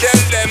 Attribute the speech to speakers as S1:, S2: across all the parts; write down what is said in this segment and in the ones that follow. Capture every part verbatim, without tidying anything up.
S1: tell them.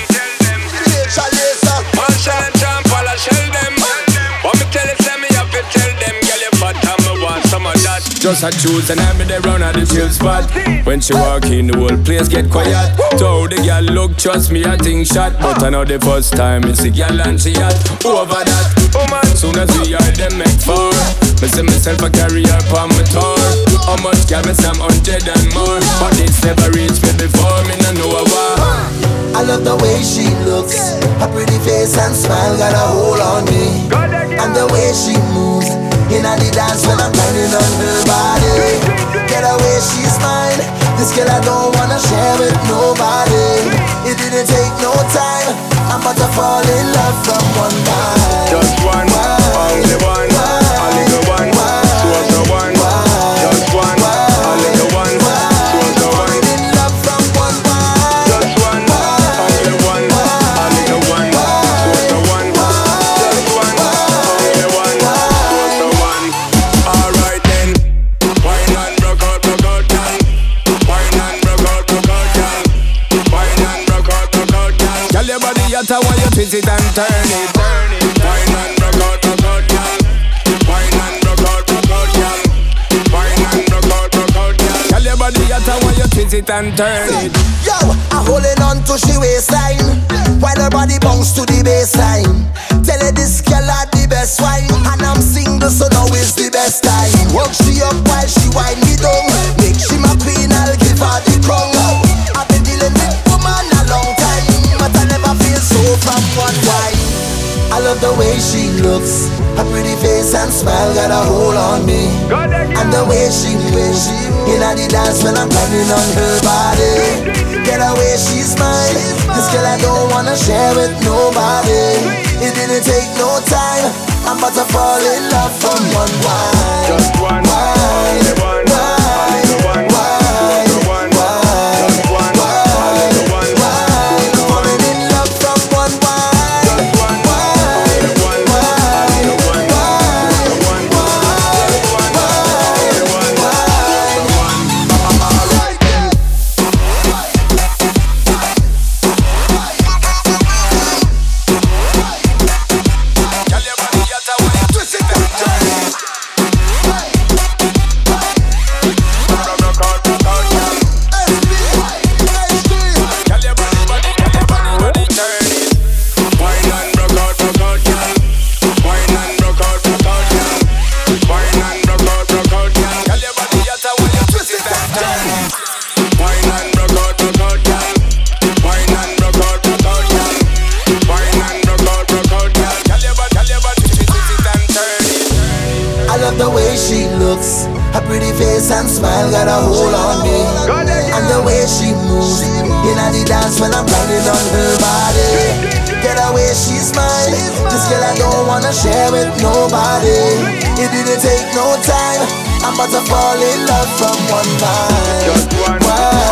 S1: Marshall and John Paul, I shell them. What me tell you, say me have to tell them. Girl, you fat and me want some of that. Just a choose and I me there round at the chill spot. When she walk in, the whole place get quiet. So the girl look, trust me, I think shot. But I know the first time it's the girl and she hot. Over that, oh man, soon as we are them make four. Me see myself a carry her on my tour. How much can me some hundred and more? But it's never reached me before, me no know a war.
S2: I love the way she looks. Her pretty face and smile got a hold on me. And the way she moves in the dance when I'm grinding on her body. Get away, she's mine. This girl I don't wanna share with nobody. It didn't take no time. I'm about to fall in love from one night.
S1: Just one, only one, only the one. She was the one. Just one, only the one. She was the one.
S2: In love from one night.
S1: Just one, only one, only the one. She was the one. Just one, only one. She was the one. Alright then, wine and rock out, rock out, girl. Wine and rock out, rock out, girl. Wine and rock out, rock out, girl. Girl, your body hotter while you twist it and turn it, turn it. Wine and rock out, rock out, girl. Wine and rock out, rock out, girl. Wine and rock out, rock out, girl. Girl, your body hotter while you twist it and turn it.
S2: Yo, I'm holding on to she waistline while her body bounce to the baseline. Tell her this girl had the best wine, and I'm single, so now is the best time. Work she up while she wind me down. Make she my queen, I'll give her the crown. I've been dealing with woman a long time, but I never feel so from one wine. I love the way she looks. Her pretty face and smile got a hold on me. And the way she moves in the dance when I'm grinding on her body. Get away, she's mine. This girl I don't wanna share with nobody. It didn't take no time. I'm about to fall in love from one wine.
S1: Just one, only one, only the one. Just one, just one, only the one.
S2: Falling in love from one wine.
S1: Just one, only the one, only the one. Just one, just one, only the one. Just the one.
S2: Alright then.
S1: Girl, your body hotter when you twist it and turn it. Rock out, rock out, girl. Girl, your body, body, girl, your body, body, turn it. Wine and rock out, rock out, girl. Wine and rock out, rock out, girl. Wine and rock out, rock out, girl. Girl, your body hotter when you twist it and turn it. Wine and rock out, rock out, girl. Wine and rock out, rock out, girl. Wine and rock out, rock out, girl. Girl, your body, girl, your body, twist it and turn it.
S2: I love the way she looks. Her pretty face and smile got a hold on me. And the way she moves in the dance when I'm grinding on her body. Get away, she's mine. This girl I don't wanna share with nobody. It didn't take no time. I'm about to fall in love from one night.
S1: Just one,
S2: Why?